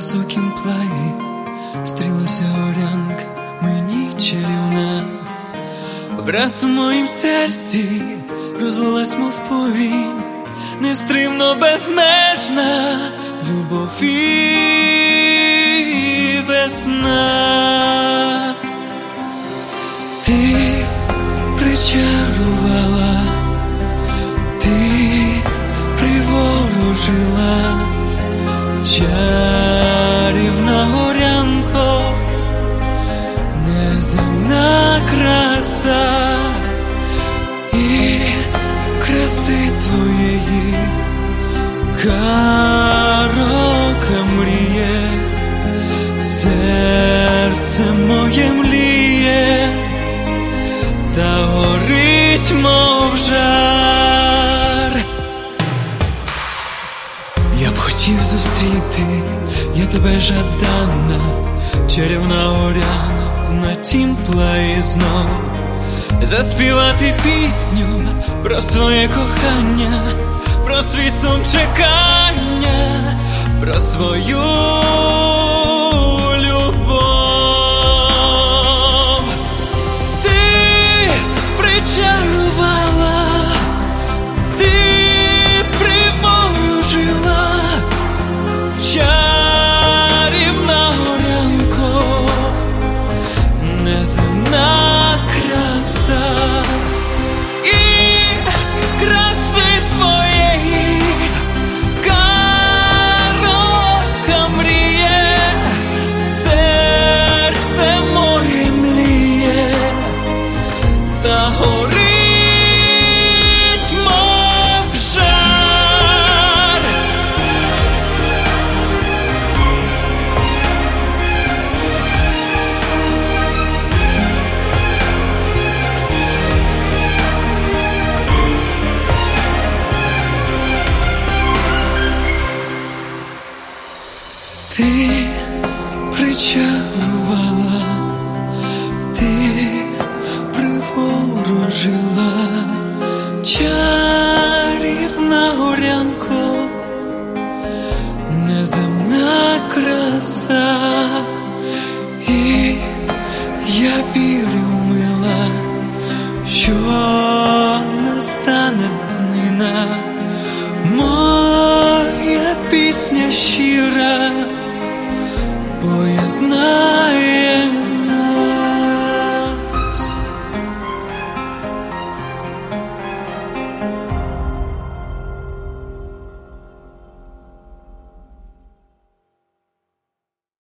високім плаї стрілася орянка, мені чарівна. Враз у моїм серці розлилась, мов повінь, нестримно безмежна любов і весна. Ти причарувала, ти приворожила, чарівна горянко, неземна краса, і краси твоєї карока мріє, серце моє мліє, та горить, мов жар. Я б хотів зустріти, я тебе жадана, чарівна горяна, на тім плаї знов заспівати пісню про своє кохання, про свій сум чекання, про свою любов. Ти причарувала, ти приворожила, чарівна горянко, неземна краса, і краси твоєї карока мріє, серце моє мліє, та горить, мов жар. Ти причарувала, ти приворожила, чарівна горянко, неземна краса, і я вірю, мила, що настане днина, моя пісня щира, бо я